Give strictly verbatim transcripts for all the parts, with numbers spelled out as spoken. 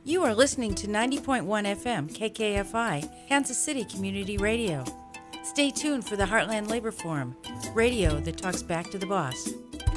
You are listening to ninety point one F M K K F I, Kansas City Community Radio. Stay tuned for the Heartland Labor Forum, radio that talks back to the boss.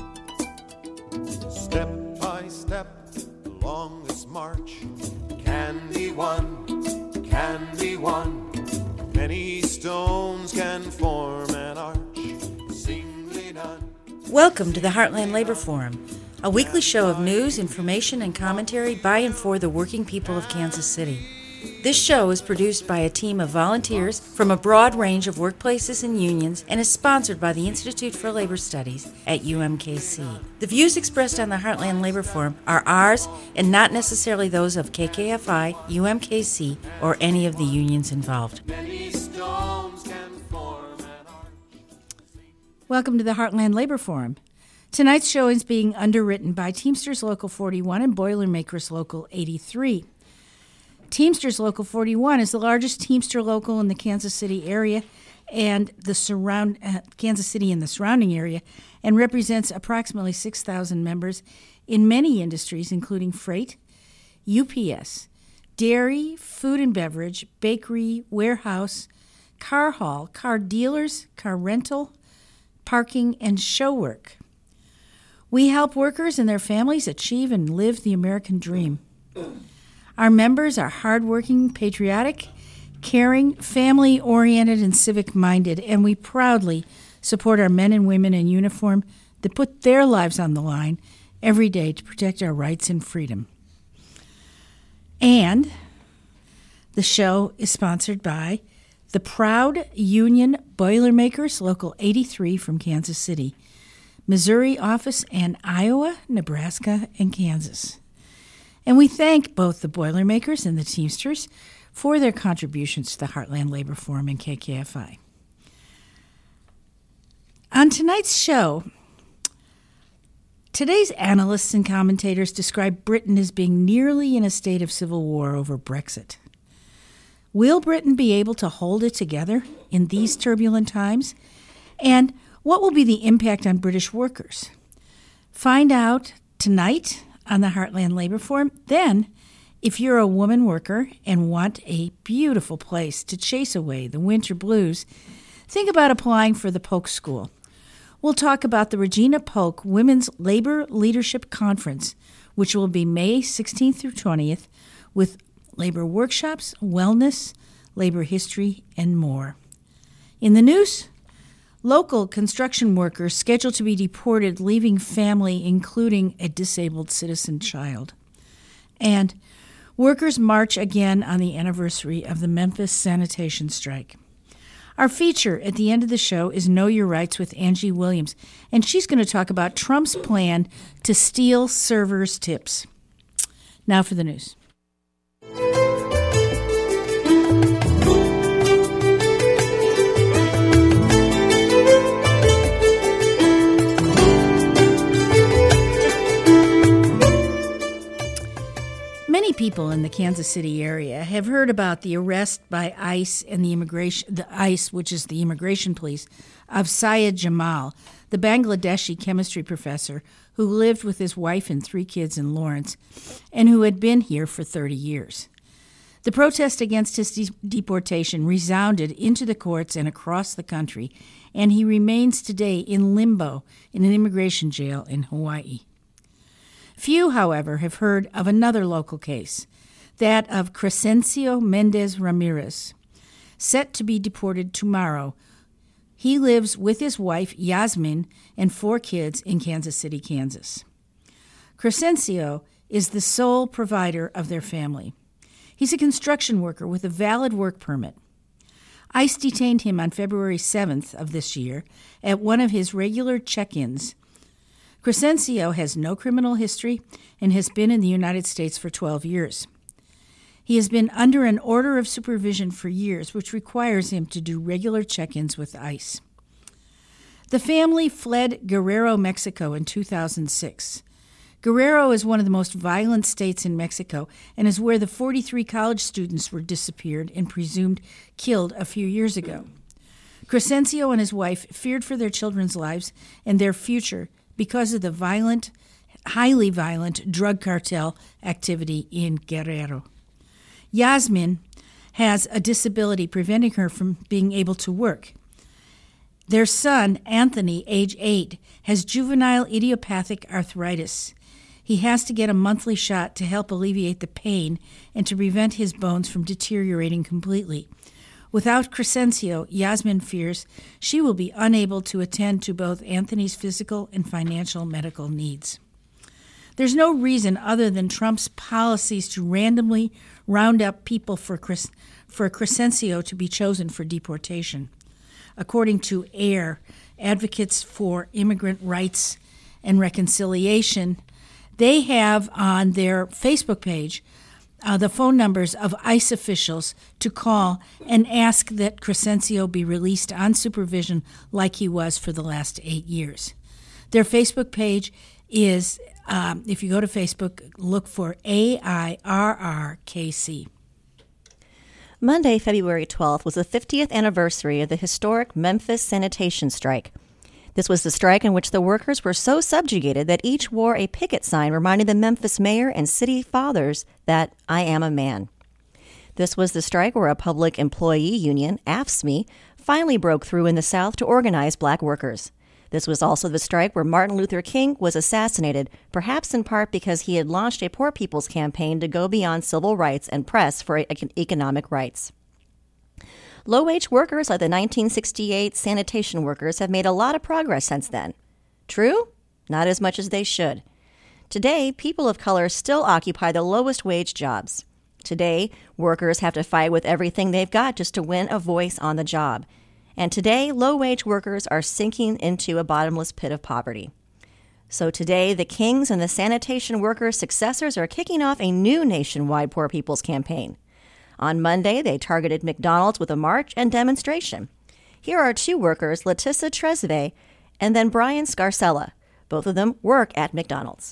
Step by step along this march can be won, can be won. Many stones can form an arch, singly done. Welcome to the Heartland Labor Forum, a weekly show of news, information, and commentary by and for the working people of Kansas City. This show is produced by a team of volunteers from a broad range of workplaces and unions and is sponsored by the Institute for Labor Studies at U M K C. The views expressed on the Heartland Labor Forum are ours and not necessarily those of K K F I, U M K C, or any of the unions involved. Welcome to the Heartland Labor Forum. Tonight's show is being underwritten by Teamsters Local forty-one and Boilermakers Local eighty-three. Teamsters Local forty-one is the largest Teamster local in the Kansas City area and the surround uh, Kansas City and the surrounding area, and represents approximately six thousand members in many industries, including freight, U P S, dairy, food and beverage, bakery, warehouse, car haul, car dealers, car rental, parking, and show work. We help workers and their families achieve and live the American dream. Our members are hardworking, patriotic, caring, family-oriented, and civic-minded, and we proudly support our men and women in uniform that put their lives on the line every day to protect our rights and freedom. And the show is sponsored by the proud Union Boilermakers Local eighty-three from Kansas City, Missouri office, and Iowa, Nebraska, and Kansas. And we thank both the Boilermakers and the Teamsters for their contributions to the Heartland Labor Forum and K K F I. On tonight's show, today's analysts and commentators describe Britain as being nearly in a state of civil war over Brexit. Will Britain be able to hold it together in these turbulent times? And what will be the impact on British workers? Find out tonight on the Heartland Labor Forum. Then, if you're a woman worker and want a beautiful place to chase away the winter blues, think about applying for the Polk School. We'll talk about the Regina Polk Women's Labor Leadership Conference, which will be May sixteenth through twentieth, with labor workshops, wellness, labor history, and more. In the news, local construction workers scheduled to be deported, leaving family, including a disabled citizen child. And workers march again on the anniversary of the Memphis sanitation strike. Our feature at the end of the show is Know Your Rights with Angie Williams, and she's going to talk about Trump's plan to steal servers' tips. Now for the news. Many people in the Kansas City area have heard about the arrest by ICE and the immigration, the ICE, which is the immigration police, of Syed Jamal, the Bangladeshi chemistry professor who lived with his wife and three kids in Lawrence and who had been here for thirty years. The protest against his de- deportation resounded into the courts and across the country, and he remains today in limbo in an immigration jail in Hawaii. Few, however, have heard of another local case, that of Crescencio Mendez Ramirez, set to be deported tomorrow. He lives with his wife, Yasmin, and four kids in Kansas City, Kansas. Crescencio is the sole provider of their family. He's a construction worker with a valid work permit. ICE detained him on February seventh of this year at one of his regular check-ins. Crescencio has no criminal history and has been in the United States for twelve years. He has been under an order of supervision for years, which requires him to do regular check-ins with ICE. The family fled Guerrero, Mexico in two thousand six. Guerrero is one of the most violent states in Mexico and is where the forty-three college students were disappeared and presumed killed a few years ago. Crescencio and his wife feared for their children's lives and their future because of the violent highly violent drug cartel activity in Guerrero. Yasmin has a disability preventing her from being able to work. Their son, Anthony, age eight, has juvenile idiopathic arthritis. He has to get a monthly shot to help alleviate the pain and to prevent his bones from deteriorating completely. Without Crescencio, Yasmin fears she will be unable to attend to both Anthony's physical and financial medical needs. There's no reason other than Trump's policies to randomly round up people for Cres- for Crescencio to be chosen for deportation. According to AIR, Advocates for Immigrant Rights and Reconciliation, they have on their Facebook page uh, the phone numbers of ICE officials to call and ask that Crescencio be released on supervision like he was for the last eight years. Their Facebook page is, um, if you go to Facebook, look for A I R R K C. Monday, February twelfth, was the fiftieth anniversary of the historic Memphis sanitation strike. This was the strike in which the workers were so subjugated that each wore a picket sign reminding the Memphis mayor and city fathers that I am a man. This was the strike where a public employee union, A F S C M E, finally broke through in the South to organize black workers. This was also the strike where Martin Luther King was assassinated, perhaps in part because he had launched a poor people's campaign to go beyond civil rights and press for economic rights. Low-wage workers like the nineteen sixty-eight sanitation workers have made a lot of progress since then. True? Not as much as they should. Today, people of color still occupy the lowest wage jobs. Today, workers have to fight with everything they've got just to win a voice on the job. And today, low-wage workers are sinking into a bottomless pit of poverty. So today, the Kings and the sanitation workers' successors are kicking off a new nationwide Poor People's Campaign. On Monday, they targeted McDonald's with a march and demonstration. Here are two workers, Letissa Tresve and then Brian Scarcella. Both of them work at McDonald's.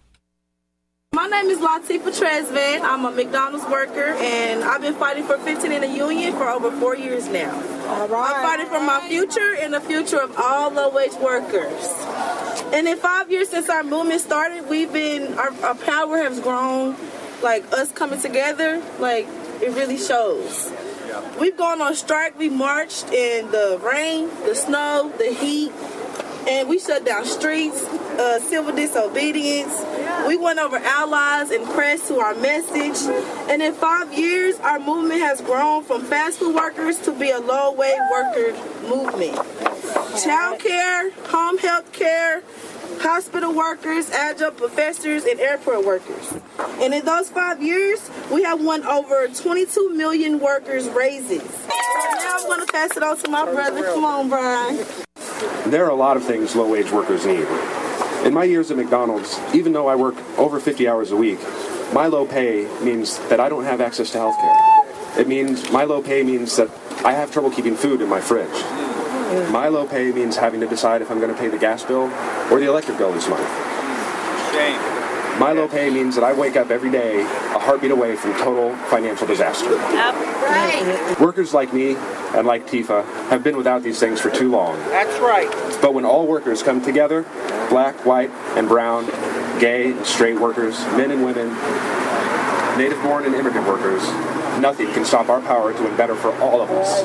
My name is Latifa Tresve. I'm a McDonald's worker, and I've been fighting for fifteen in the union for over four years now. All right. I'm fighting for my future and the future of all low-wage workers. And in five years since our movement started, we've been, our, our power has grown. Like, us coming together, like, it really shows. We've gone on strike. We marched in the rain, the snow, the heat, and we shut down streets, uh, civil disobedience. We went over allies and pressed to our message. And in five years, our movement has grown from fast food workers to be a low-wage worker movement. Child care, home health care, hospital workers, adjunct professors, and airport workers. And in those five years, we have won over twenty-two million workers' raises. So now I'm going to pass it on to my brother. Come on, Brian. There are a lot of things low-wage workers need. In my years at McDonald's, even though I work over fifty hours a week, my low pay means that I don't have access to health care. It means my low pay means that I have trouble keeping food in my fridge. My low pay means having to decide if I'm going to pay the gas bill or the electric bill this month. Shame. My low pay means that I wake up every day a heartbeat away from total financial disaster. Yep. Right. Workers like me and like Tifa have been without these things for too long. That's right. But when all workers come together, black, white, and brown, gay and straight workers, men and women, native-born and immigrant workers, nothing can stop our power doing better for all of us.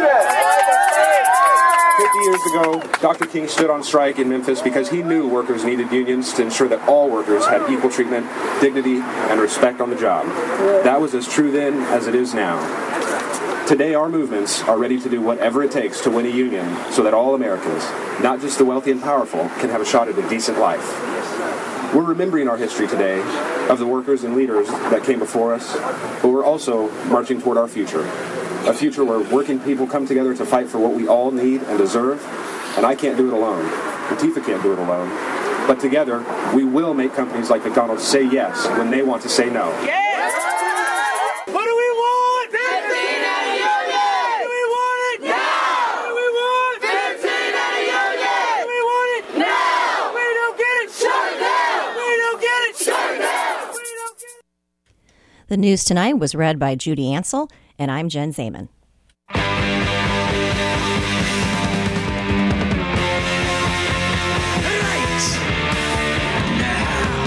Fifty years ago, Doctor King stood on strike in Memphis because he knew workers needed unions to ensure that all workers had equal treatment, dignity, and respect on the job. That was as true then as it is now. Today, our movements are ready to do whatever it takes to win a union so that all Americans, not just the wealthy and powerful, can have a shot at a decent life. We're remembering our history today of the workers and leaders that came before us, but we're also marching toward our future. A future where working people come together to fight for what we all need and deserve, and I can't do it alone. Latifah can't do it alone. But together, we will make companies like McDonald's say yes when they want to say no. Yes! What do we want? fifteen and a union! Do we want it? Now! What do we want? fifteen and a union! Do we want it? Now! We don't get it. Shut it down! We don't get it. Shut it down! We don't get it. The news tonight was read by Judy Ansell, and I'm Jen Zaman. Right now.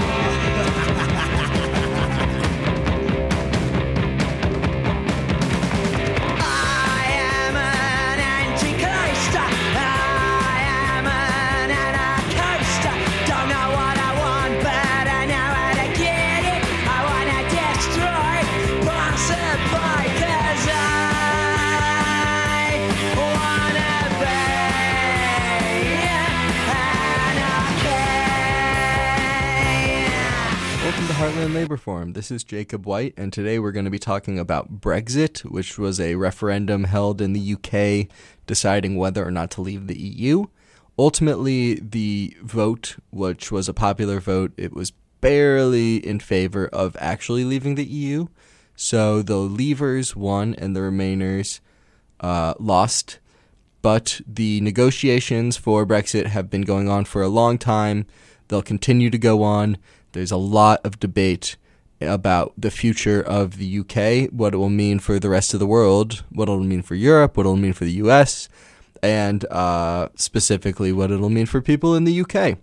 Labor Forum. This is Jacob White, and today we're going to be talking about Brexit, which was a referendum held in the U K deciding whether or not to leave the E U. Ultimately, the vote, which was a popular vote, it was barely in favor of actually leaving the E U. So the leavers won and the remainers uh, lost. But the negotiations for Brexit have been going on for a long time. They'll continue to go on. There's a lot of debate about the future of the U K, what it will mean for the rest of the world, what it will mean for Europe, what it will mean for the U S, and uh, specifically what it will mean for people in the U K.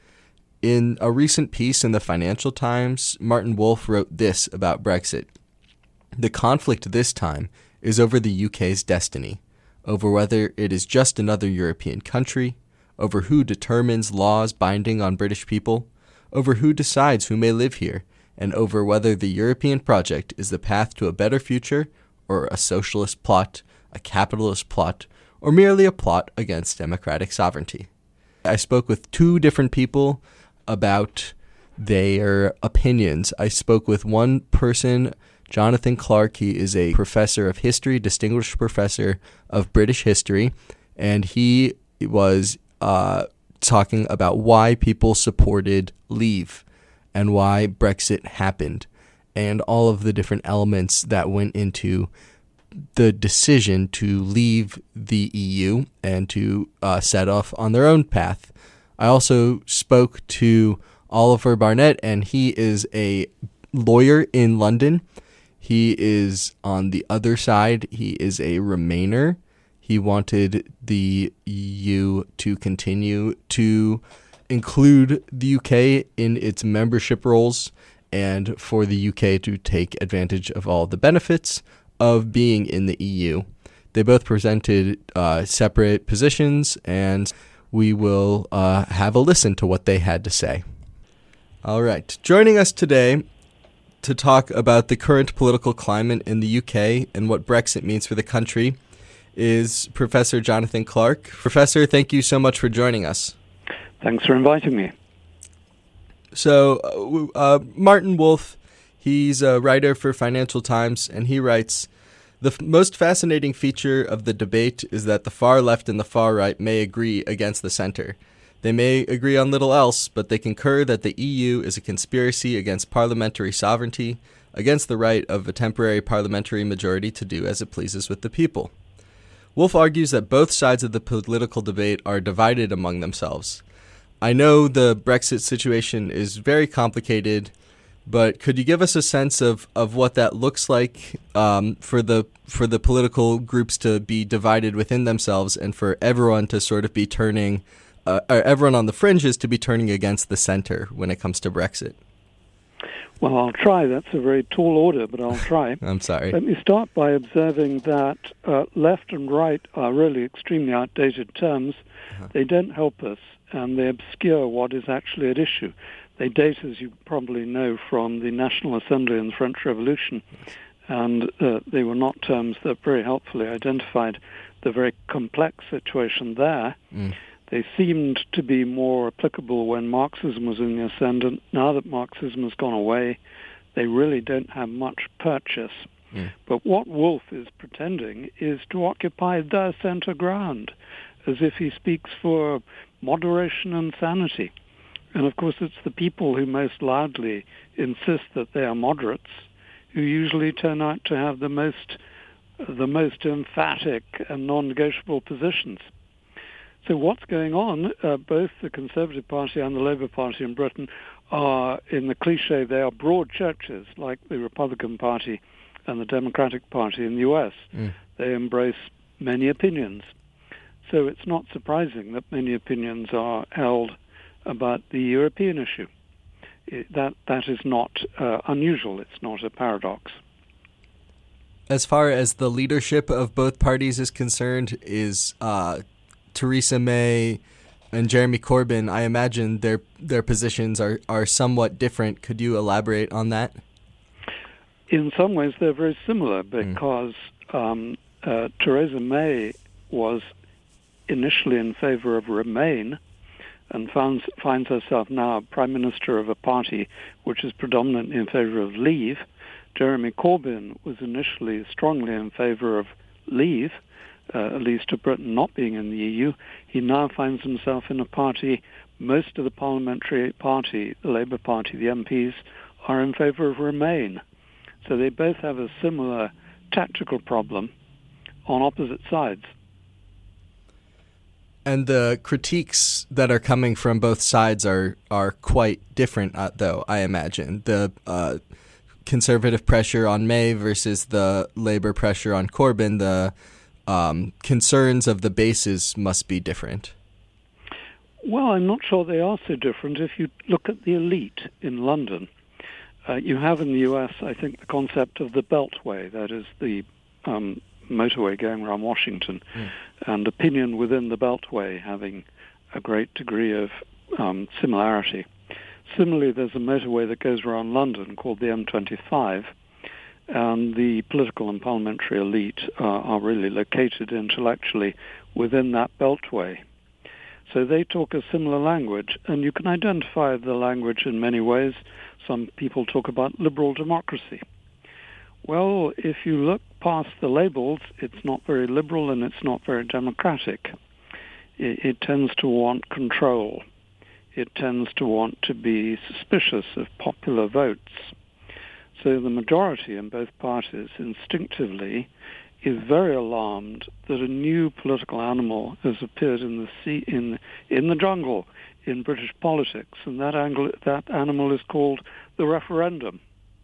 In a recent piece in the Financial Times, Martin Wolf wrote this about Brexit. The conflict this time is over the U K's destiny, over whether it is just another European country, over who determines laws binding on British people, over who decides who may live here, and over whether the European project is the path to a better future or a socialist plot, a capitalist plot, or merely a plot against democratic sovereignty. I spoke with two different people about their opinions. I spoke with one person, Jonathan Clark. He is a professor of history, distinguished professor of British history, and he was uh, talking about why people supported Leave and why Brexit happened and all of the different elements that went into the decision to leave the E U and to uh, set off on their own path. I also spoke to Oliver Barnett, and he is a lawyer in London. He is on the other side. He is a Remainer. He wanted the E U to continue to include the U K in its membership roles and for the U K to take advantage of all the benefits of being in the E U. They both presented uh, separate positions, and we will uh, have a listen to what they had to say. All right. Joining us today to talk about the current political climate in the U K and what Brexit means for the country is Professor Jonathan Clark. Professor, thank you so much for joining us. Thanks for inviting me. So, uh, uh, Martin Wolf, he's a writer for Financial Times, and he writes, "The f- most fascinating feature of the debate is that the far left and the far right may agree against the center. They may agree on little else, but they concur that the E U is a conspiracy against parliamentary sovereignty, against the right of a temporary parliamentary majority to do as it pleases with the people." Wolf argues that both sides of the political debate are divided among themselves. I know the Brexit situation is very complicated, but could you give us a sense of, of what that looks like um, for the for the political groups to be divided within themselves and for everyone to sort of be turning, uh, or everyone on the fringes to be turning against the center when it comes to Brexit? Well, I'll try. That's a very tall order, but I'll try. I'm sorry. Let me start by observing that uh, left and right are really extremely outdated terms. Uh-huh. They don't help us, and they obscure what is actually at issue. They date, as you probably know, from the National Assembly and the French Revolution, yes. and uh, they were not terms that very helpfully identified the very complex situation there. Mm. They seemed to be more applicable when Marxism was in the ascendant. Now that Marxism has gone away, they really don't have much purchase. Mm. But what Wolf is pretending is to occupy the center ground, as if he speaks for moderation and sanity. And of course, it's the people who most loudly insist that they are moderates who usually turn out to have the most, the most emphatic and non-negotiable positions. So what's going on? Uh, both the Conservative Party and the Labour Party in Britain are, in the cliche, they are broad churches, like the Republican Party and the Democratic Party in the U S. Mm. They embrace many opinions. So it's not surprising that many opinions are held about the European issue. It, that that is not uh, unusual. It's not a paradox. As far as the leadership of both parties is concerned, is uh, Theresa May and Jeremy Corbyn, I imagine their their positions are, are somewhat different. Could you elaborate on that? In some ways, they're very similar because mm. um, uh, Theresa May was initially in favor of Remain, and finds, finds herself now Prime Minister of a party which is predominantly in favor of leave. Jeremy Corbyn was initially strongly in favor of leave, uh, at least of Britain not being in the E U. He now finds himself in a party, most of the parliamentary party, the Labour Party, the M Ps, are in favor of Remain. So they both have a similar tactical problem on opposite sides. And the critiques that are coming from both sides are, are quite different, uh, though, I imagine. The uh, conservative pressure on May versus the Labour pressure on Corbyn, the um, concerns of the bases must be different. Well, I'm not sure they are so different. If you look at the elite in London, uh, you have in the U S, I think, the concept of the Beltway, that is the um, motorway going around Washington, mm. and opinion within the Beltway having a great degree of um, similarity. Similarly, there's a motorway that goes around London called the M twenty-five, and the political and parliamentary elite uh, are really located intellectually within that Beltway. So they talk a similar language, and you can identify the language in many ways. Some people talk about liberal democracy. Well, if you look past the labels, it's not very liberal and it's not very democratic. It, it tends to want control. It tends to want to be suspicious of popular votes. So the majority in both parties instinctively is very alarmed that a new political animal has appeared in the sea, in in the jungle in British politics, and that angle, that animal is called the referendum.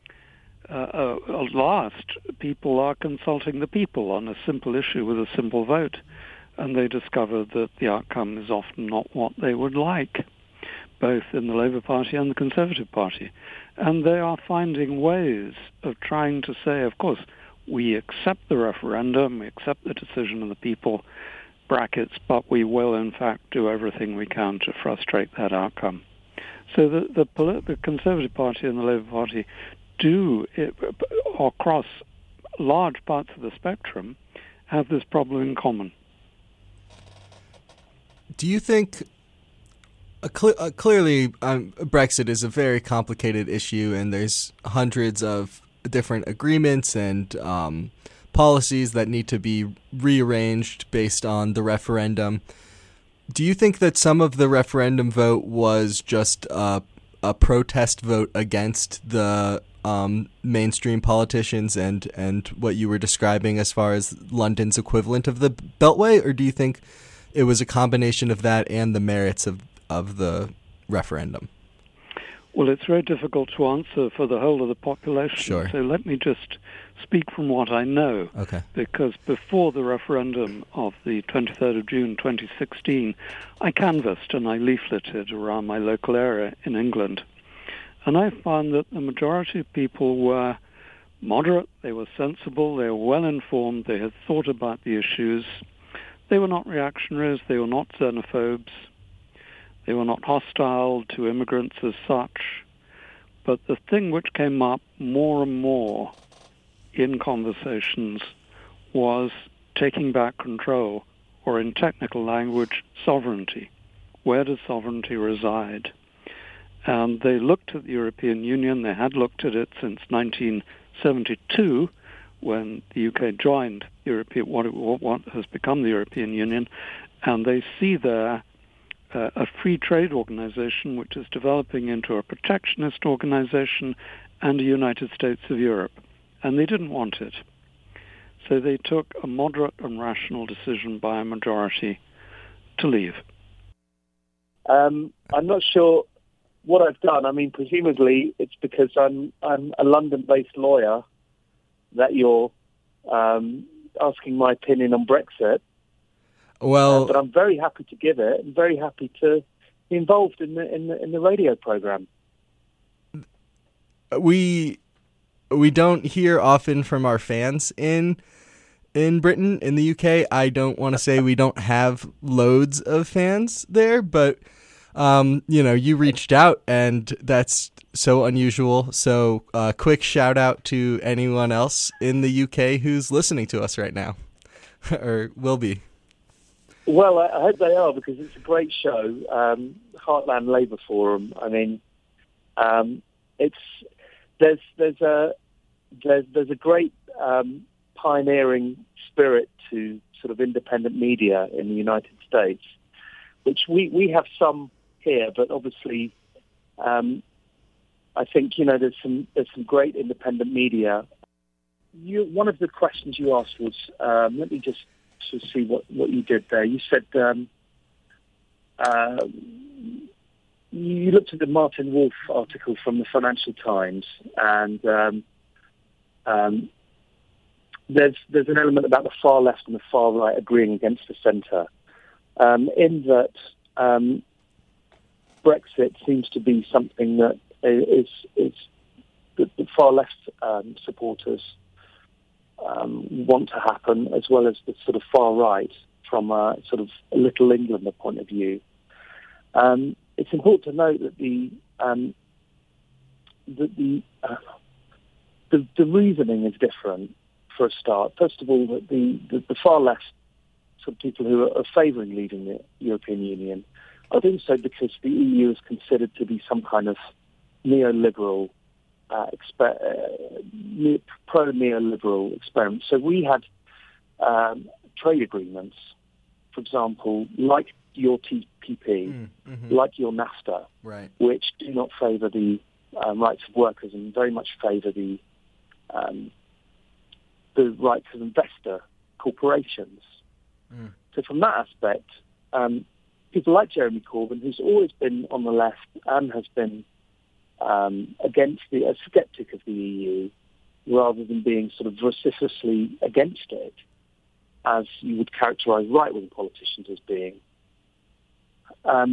Uh, uh, at last, people are consulting the people on a simple issue with a simple vote, and they discover that the outcome is often not what they would like, both in the Labour Party and the Conservative Party. And they are finding ways of trying to say, of course, we accept the referendum, we accept the decision of the people, brackets, but we will, in fact, do everything we can to frustrate that outcome. So the, the, the Conservative Party and the Labour Party do, across large parts of the spectrum, have this problem in common. Do you think, uh, cl- uh, clearly um, Brexit is a very complicated issue, and there's hundreds of different agreements and um, policies that need to be rearranged based on the referendum. Do you think that some of the referendum vote was just a, a protest vote against the um, mainstream politicians and, and what you were describing as far as London's equivalent of the Beltway? Or do you think it was a combination of that and the merits of, of the referendum? Well, it's very difficult to answer for the whole of the population. Sure. So let me just speak from what I know. Okay. Because before the referendum of the twenty-third of June twenty sixteen, I canvassed and I leafleted around my local area in England. And I found that the majority of people were moderate, they were sensible, they were well-informed, they had thought about the issues. They were not reactionaries, they were not xenophobes. They were not hostile to immigrants as such. But the thing which came up more and more in conversations was taking back control, or in technical language, sovereignty. Where does sovereignty reside? And they looked at the European Union. They had looked at it since nineteen seventy-two, when the U K joined European, what, it, what has become the European Union, and they see there Uh, a free trade organization which is developing into a protectionist organization and a United States of Europe. And they didn't want it. So they took a moderate and rational decision by a majority to leave. Um, I'm not sure what I've done. I mean, presumably it's because I'm I'm a London-based lawyer that you're um, asking my opinion on Brexit. Well, uh, but I'm very happy to give it, and very happy to be involved in the in the, in the radio program. We we don't hear often from our fans in in Britain, in the U K. I don't want to say we don't have loads of fans there, but um, you know, you reached out, and that's so unusual. So, uh, quick shout out to anyone else in the U K who's listening to us right now, or will be. Well, I, I hope they are, because it's a great show. Um, Heartland Labour Forum. I mean, um, it's there's there's a there's there's a great um, pioneering spirit to sort of independent media in the United States, which we, we have some here, but obviously, um, I think you know there's some there's some great independent media. You, one of the questions you asked was, um, let me just to see what, what you did there. You said um, uh, you looked at the Martin Wolf article from the Financial Times, and um, um, there's there's an element about the far left and the far right agreeing against the centre, um, in that um, Brexit seems to be something that is is the, the far left um, supporters Um, want to happen, as well as the sort of far right from a sort of a Little Englander point of view. Um, it's important to note that the um, that the, uh, the the reasoning is different. For a start, first of all, that the, the the far left sort of people who are, are favouring leaving the European Union are doing so because the E U is considered to be some kind of neoliberal. Uh, exper- uh, pro-neoliberal experiment. So we had um, trade agreements, for example, like your T P P, mm, mm-hmm. like your NAFTA, right. which do not favour the um, rights of workers and very much favour the um, the rights of investor corporations. Mm. So from that aspect, um, people like Jeremy Corbyn, who's always been on the left and has been Um, against the a skeptic of the E U, rather than being sort of vociferously against it, as you would characterise right-wing politicians as being, um,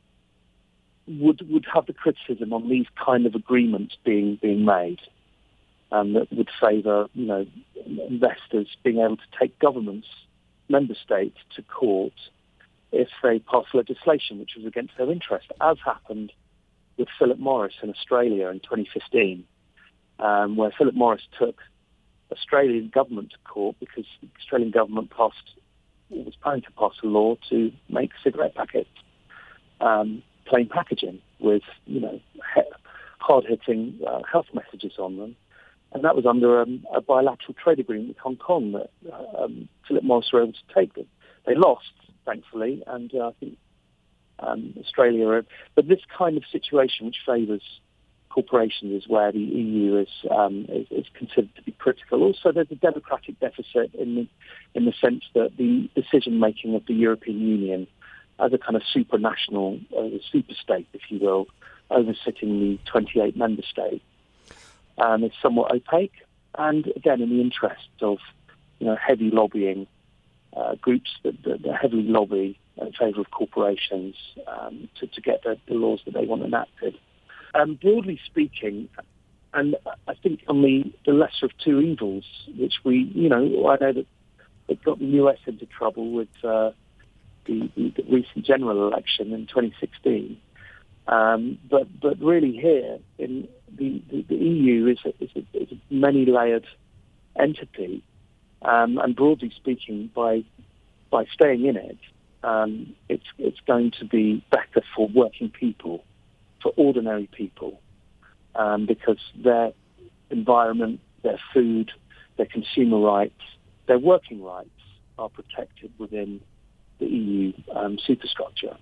would would have the criticism on these kind of agreements being being made, um, that would favour you know investors being able to take governments, member states to court if they pass legislation which was against their interest, as happened with Philip Morris in Australia in twenty fifteen, um, where Philip Morris took Australian government to court because the Australian government passed, was planning to pass a law to make cigarette packets um, plain packaging with, you know, he- hard-hitting uh, health messages on them, and that was under um, a bilateral trade agreement with Hong Kong that um, Philip Morris were able to take them. They lost, thankfully, and uh, I think. Um, Australia, but this kind of situation which favours corporations is where the E U is, um, is is considered to be critical. Also, there's a democratic deficit in the in the sense that the decision making of the European Union, as a kind of supranational, uh, super state, if you will, oversitting the twenty-eight member states, um, is somewhat opaque, and again in the interests of you know heavy lobbying uh, groups that, that, that heavily lobby in favour of corporations um, to, to get the, the laws that they want enacted. Um, broadly speaking, and I think on the, the lesser of two evils, which we, you know, I know that it got the U S into trouble with uh, the, the, the recent general election in twenty sixteen, um, but but really here in the, the, the E U is a, is a, is a many-layered entity, um, and broadly speaking, by by staying in it. Um, it's it's going to be better for working people, for ordinary people, um, because their environment, their food, their consumer rights, their working rights are protected within the E U um, superstructure.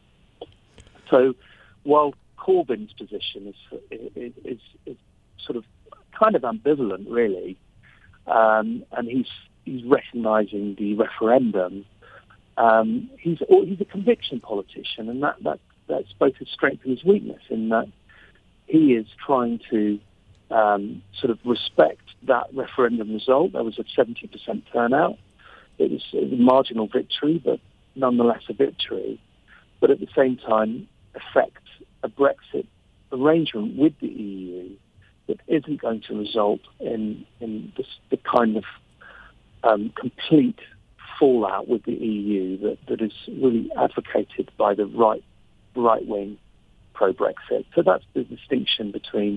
So, while Corbyn's position is is, is, is sort of kind of ambivalent, really, um, and he's he's recognising the referendum. Um, he's he's a conviction politician, and that, that that's both his strength and his weakness. In that he is trying to um, sort of respect that referendum result. There was a seventy percent turnout. It was a marginal victory, but nonetheless a victory. But at the same time, affect a Brexit arrangement with the E U that isn't going to result in in this, the kind of um, complete fallout with the E U that, that is really advocated by the right right wing pro Brexit. So that's the distinction between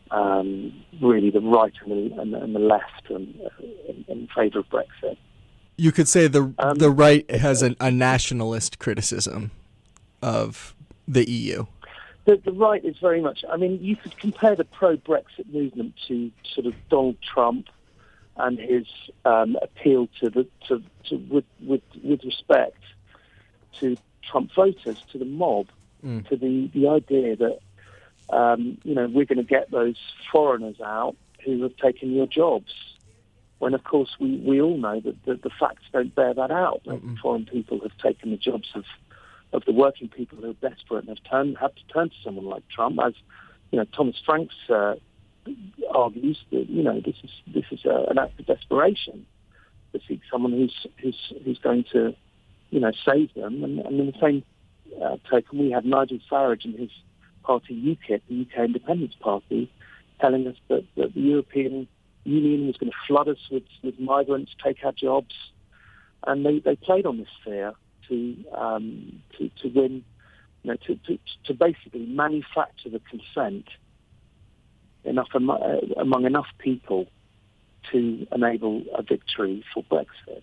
um, really the right and the, and the, and the left and, uh, in, in favour of Brexit. You could say the Um, the right has an, a nationalist criticism of the E U. The, the right is very much, I mean, you could compare the pro-Brexit movement to sort of Donald Trump and his um, appeal to the to, to with, with with respect to Trump voters, to the mob, mm. to the, the idea that um, you know we're going to get those foreigners out who have taken your jobs. When of course we, we all know that the, the facts don't bear that out. That mm-hmm. foreign people have taken the jobs of of the working people who are desperate and have turned have to turn to someone like Trump, as you know Thomas Franks uh, argues that you know this is this is a, an act of desperation to seek someone who's who's who's going to you know save them. And, and in the same uh, token, we had Nigel Farage and his party UKIP, the U K Independence Party, telling us that, that the European Union was going to flood us with, with migrants, take our jobs, and they, they played on this fear to um, to, to win, you know, to, to to basically manufacture the consent enough among, uh, among enough people to enable a victory for Brexit.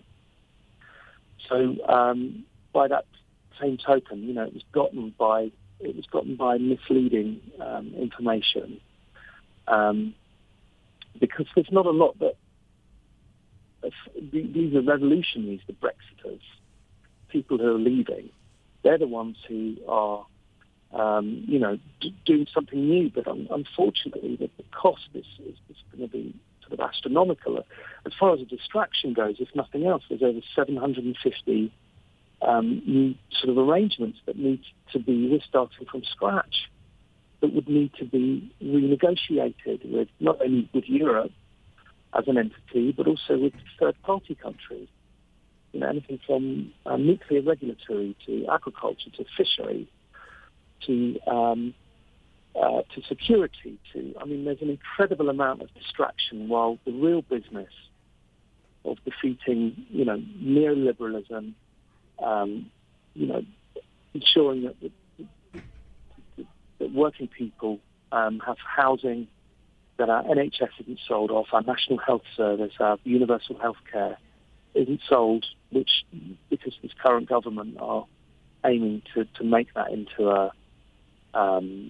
So um, by that same token, you know, it was gotten by it was gotten by misleading um, information. Um, Because there's not a lot that these are revolutionaries, the Brexiters, people who are leaving. They're the ones who are, um, you know, d- doing something new. But un- unfortunately, the, the cost is, is, is going to be sort of astronomical. As far as a distraction goes, if nothing else, there's over seven hundred fifty um, new sort of arrangements that need to be, we're starting from scratch, that would need to be renegotiated with not only with Europe as an entity, but also with third-party countries. You know, anything from uh, nuclear regulatory to agriculture to fishery to um, uh, to security. To I mean, there's an incredible amount of distraction while the real business of defeating, you know, neoliberalism, um, you know, ensuring that the that working people um, have housing, that our N H S isn't sold off, our National Health Service, our universal health care isn't sold, which, because this current government are aiming to, to make that into a, um,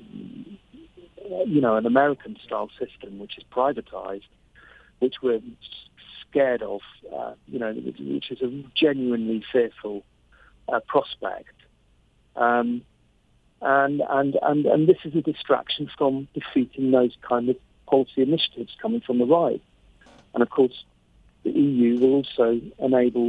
you know, an American-style system, which is privatized, which we're scared of, uh, you know, which is a genuinely fearful uh, prospect. Um, And, and, and, and this is a distraction from defeating those kind of policy initiatives coming from the right. And of course, the E U will also enable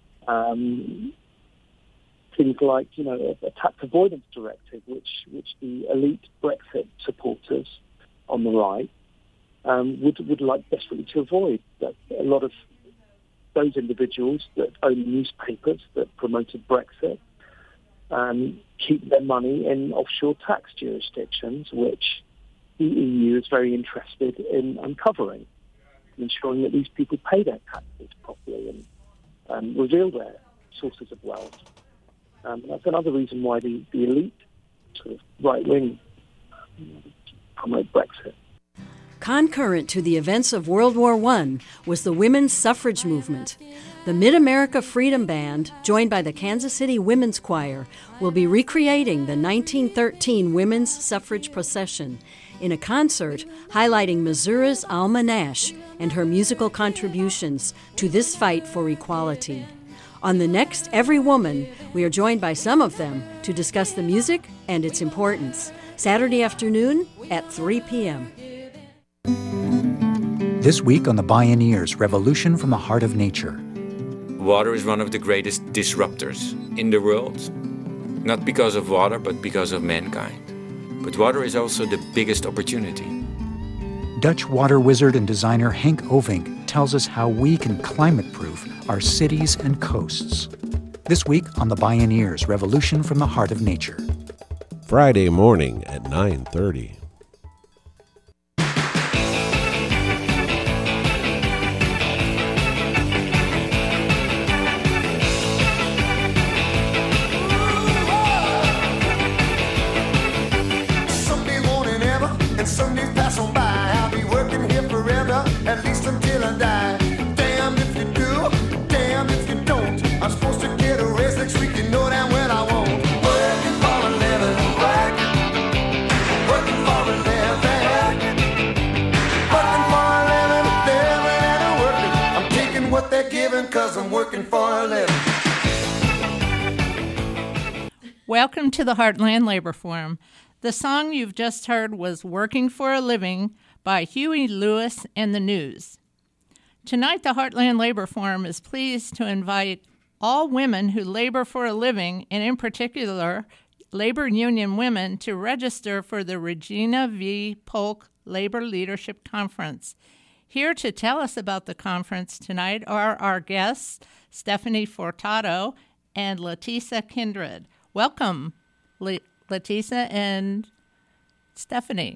um, things like, you know, a, a tax avoidance directive, which, which the elite Brexit supporters on the right um, would, would like desperately to avoid. That a lot of those individuals that own newspapers that promoted Brexit Um, keep their money in offshore tax jurisdictions, which the E U is very interested in uncovering, ensuring that these people pay their taxes properly and um, reveal their sources of wealth. Um, that's another reason why the, the elite, sort of right-wing, promote Brexit. Concurrent to the events of World War One was the women's suffrage movement. The Mid-America Freedom Band, joined by the Kansas City Women's Choir, will be recreating the nineteen thirteen Women's Suffrage Procession in a concert highlighting Missouri's Alma Nash and her musical contributions to this fight for equality. On the next Every Woman, we are joined by some of them to discuss the music and its importance. Saturday afternoon at three p.m. This week on the Bioneers, Revolution from the Heart of Nature. Water is one of the greatest disruptors in the world, not because of water, but because of mankind. But water is also the biggest opportunity. Dutch water wizard and designer Henk Ovink tells us how we can climate-proof our cities and coasts. This week on the Bioneers, Revolution from the Heart of Nature. Friday morning at nine thirty. At least until I die. Damn if you do, damn if you don't. what they're giving, 'cause I'm working for a living. Welcome to the Heartland Labor Forum. The song you've just heard was Working for a Living by Huey Lewis and the News. Tonight, the Heartland Labor Forum is pleased to invite all women who labor for a living, and in particular, labor union women, to register for the Regina V. Polk Labor Leadership Conference. Here to tell us about the conference tonight are our guests, Stephanie Furtado and Letisa Kindred. Welcome, Le- Letisa and Stephanie.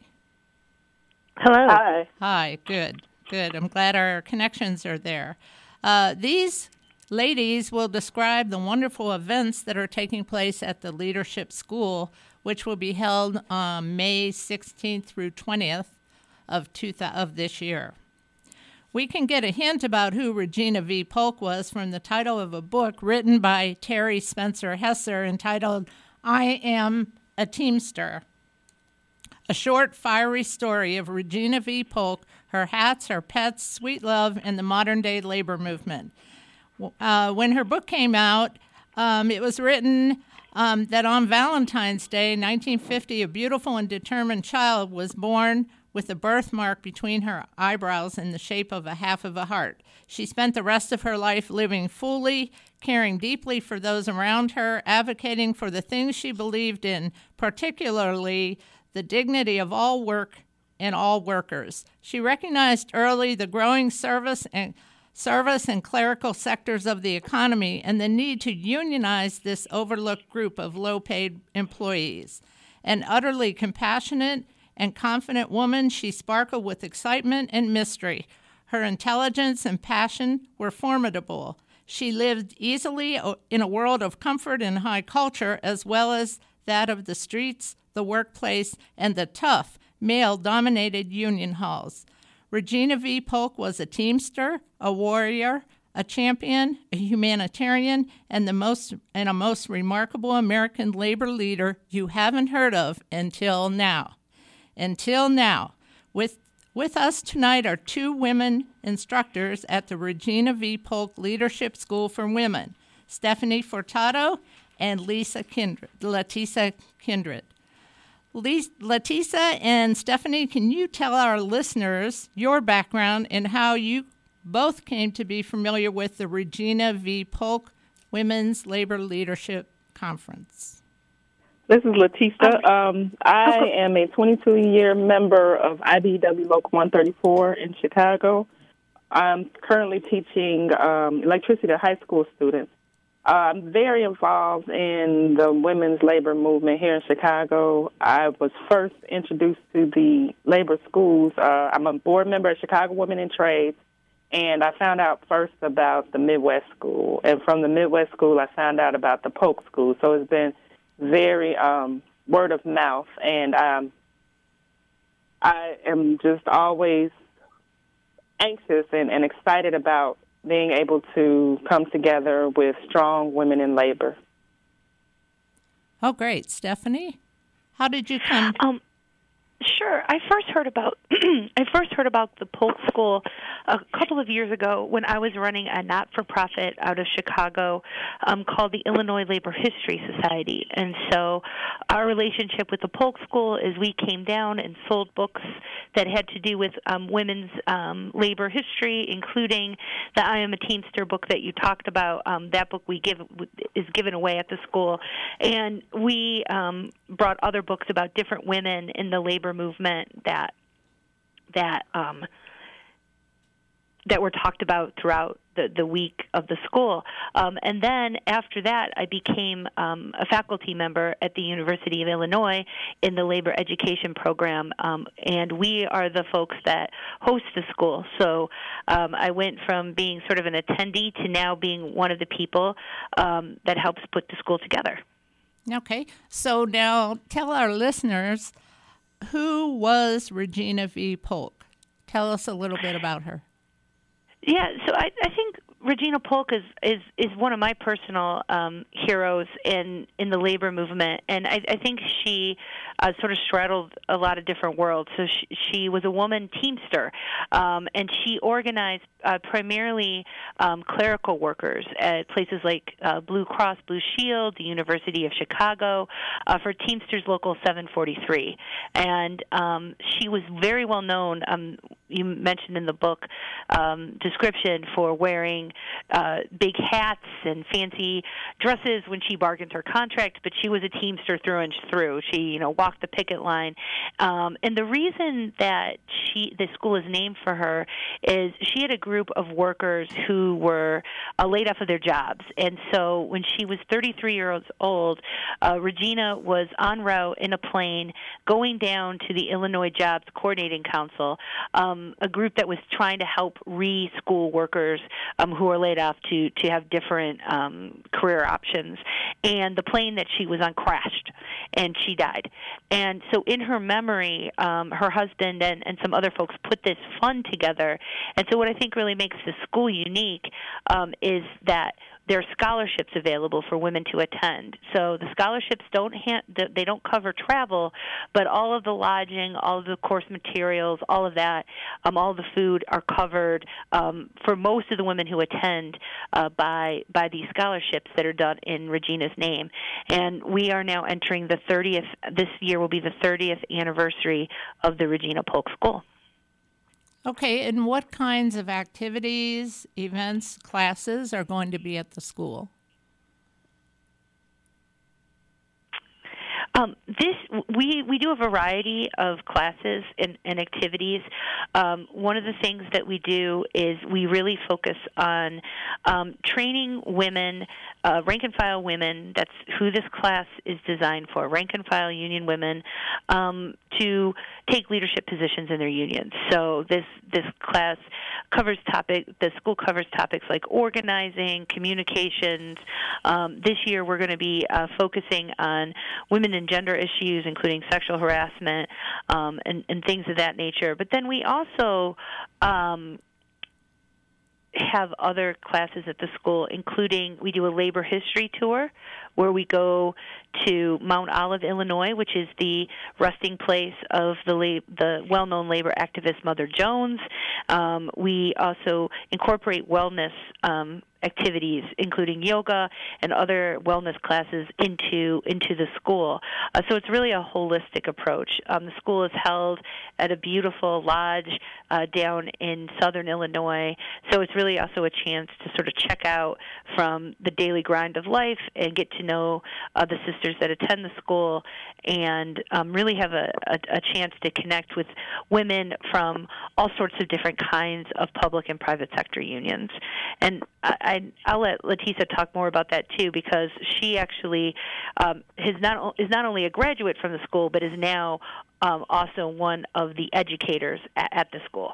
Hello. Hi. Hi, good, good. I'm glad our connections are there. Uh, these ladies will describe the wonderful events that are taking place at the Leadership School, which will be held on May sixteenth through twentieth of, two th- of this year. We can get a hint about who Regina V. Polk was from the title of a book written by Terry Spencer Hesser entitled I Am a Teamster. A short, fiery story of Regina V. Polk, her hats, her pets, sweet love, and the modern-day labor movement. Uh, when her book came out, um, it was written um, that on Valentine's Day, nineteen fifty, a beautiful and determined child was born with a birthmark between her eyebrows in the shape of a half of a heart. She spent the rest of her life living fully, caring deeply for those around her, advocating for the things she believed in, particularly the dignity of all work and all workers. She recognized early the growing service and service and clerical sectors of the economy and the need to unionize this overlooked group of low-paid employees. An utterly compassionate and confident woman, she sparkled with excitement and mystery. Her intelligence and passion were formidable. She lived easily in a world of comfort and high culture, as well as that of the streets, the workplace, and the tough, male-dominated union halls. Regina V. Polk was a teamster, a warrior, a champion, a humanitarian, and the most and a most remarkable American labor leader you haven't heard of until now. Until now. With with us tonight are two women instructors at the Regina V. Polk Leadership School for Women, Stephanie Furtado and Lisa Kindred, Letisa Kindred. Letisa and Stephanie, can you tell our listeners your background and how you both came to be familiar with the Regina V. Polk Women's Labor Leadership Conference? This is Letisa. Um, I am a twenty-two-year member of I B E W Local one thirty-four in Chicago. I'm currently teaching um, electricity to high school students. I'm very involved in the women's labor movement here in Chicago. I was first introduced to the labor schools. Uh, I'm a board member at Chicago Women in Trades, and I found out first about the Midwest School. And from the Midwest School, I found out about the Polk School. So it's been very um, word of mouth, and um, I am just always anxious and, and excited about being able to come together with strong women in labor. Oh, great. Stephanie, how did you come? Um, sure. I first heard about I first heard about the Polk School a couple of years ago when I was running a not-for-profit out of Chicago um, called the Illinois Labor History Society. And so our relationship with the Polk School is we came down and sold books that had to do with um, women's um, labor history, including the I Am a Teamster book that you talked about. Um, that book we give is given away at the school. And we um, brought other books about different women in the labor movement that that um, that were talked about throughout the, the week of the school. Um, and then after that, I became um, a faculty member at the University of Illinois in the labor education program, um, and we are the folks that host the school. So um, I went from being sort of an attendee to now being one of the people um, that helps put the school together. Okay, so now tell our listeners, who was Regina V. Polk? Tell us a little bit about her. Yeah, so I, I think Regina Polk is, is, is one of my personal um, heroes in, in the labor movement, and I, I think she uh, sort of straddled a lot of different worlds. So she, she was a woman teamster, um, and she organized uh, primarily um, clerical workers at places like uh, Blue Cross Blue Shield, the University of Chicago, uh, for Teamsters Local seven forty-three. And um, she was very well known, um, you mentioned in the book um, description, for wearing uh, big hats and fancy dresses when she bargained her contract, but she was a teamster through and through. She, you know, walked the picket line. Um, and the reason that she, the school is named for her is she had a group of workers who were uh, laid off of their jobs. And so when she was thirty-three years old, uh, Regina was en route in a plane going down to the Illinois Jobs Coordinating Council, um, a group that was trying to help re-school workers um, who were laid off to, to have different um, career options. And the plane that she was on crashed, and she died. And so in her memory, um, her husband and, and some other folks put this fund together. And so what I think really makes the school unique um, is that there are scholarships available for women to attend. So the scholarships don't ha- they don't cover travel, but all of the lodging, all of the course materials, all of that, um, all of the food are covered um, for most of the women who attend uh, by by these scholarships that are done in Regina's name. And we are now entering the thirtieth. This year will be the thirtieth anniversary of the Regina Polk School. Okay, and what kinds of activities, events, classes are going to be at the school? Um, this we we do a variety of classes and, and activities. Um, one of the things that we do is we really focus on um, training women, uh, rank and file women. That's who this class is designed for. Rank and file union women um, to take leadership positions in their unions. So this this class covers topic. The school covers topics like organizing, communications. Um, this year we're going to be uh, focusing on women in gender issues, including sexual harassment um, and, and things of that nature. But then we also um, have other classes at the school, including we do a labor history tour where we go to Mount Olive, Illinois, which is the resting place of the la- the well-known labor activist Mother Jones. Um, we also incorporate wellness um, activities, including yoga and other wellness classes, into into the school. Uh, so it's really a holistic approach. Um, the school is held at a beautiful lodge uh, down in southern Illinois, so it's really also a chance to sort of check out from the daily grind of life and get to know uh, the sisters that attend the school, and um, really have a, a, a chance to connect with women from all sorts of different kinds of public and private sector unions. And I, I, I'll let Leticia talk more about that too, because she actually um, has not is not only a graduate from the school, but is now um, also one of the educators at, at the school.